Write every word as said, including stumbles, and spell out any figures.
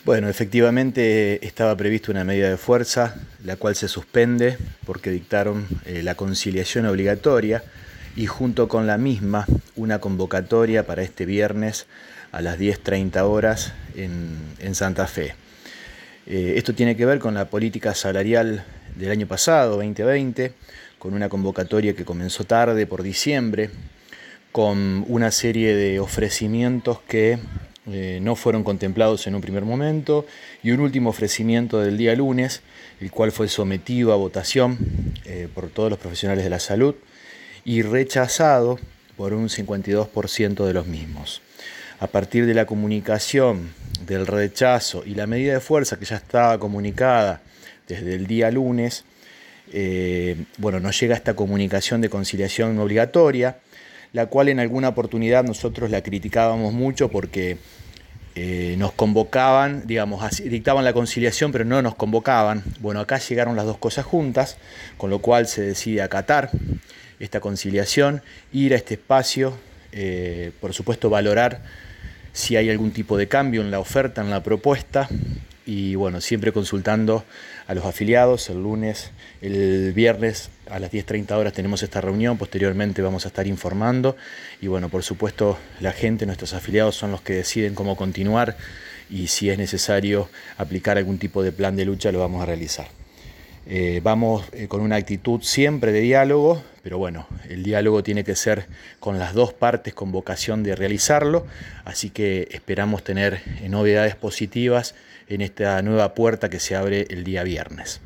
Bueno, efectivamente estaba prevista una medida de fuerza, la cual se suspende porque dictaron eh, la conciliación obligatoria y junto con la misma una convocatoria para este viernes a las diez treinta horas en, en Santa Fe. Eh, esto tiene que ver con la política salarial del año pasado, veinte veinte, con una convocatoria que comenzó tarde por diciembre, con una serie de ofrecimientos que eh, no fueron contemplados en un primer momento y un último ofrecimiento del día lunes, el cual fue sometido a votación eh, por todos los profesionales de la salud y rechazado por un cincuenta y dos por ciento de los mismos. A partir de la comunicación del rechazo y la medida de fuerza que ya estaba comunicada desde el día lunes, eh, bueno, nos llega esta comunicación de conciliación obligatoria, la cual en alguna oportunidad nosotros la criticábamos mucho porque eh, nos convocaban, digamos, así, dictaban la conciliación pero no nos convocaban. Bueno, acá llegaron las dos cosas juntas, con lo cual se decide acatar esta conciliación, ir a este espacio, eh, por supuesto valorar si hay algún tipo de cambio en la oferta, en la propuesta, y bueno, siempre consultando a los afiliados. El lunes, el viernes a las diez treinta horas tenemos esta reunión, posteriormente vamos a estar informando y bueno, por supuesto la gente, nuestros afiliados son los que deciden cómo continuar y si es necesario aplicar algún tipo de plan de lucha lo vamos a realizar. Eh, vamos eh, con una actitud siempre de diálogo, pero bueno, el diálogo tiene que ser con las dos partes con vocación de realizarlo, así que esperamos tener eh, novedades positivas en esta nueva puerta que se abre el día viernes.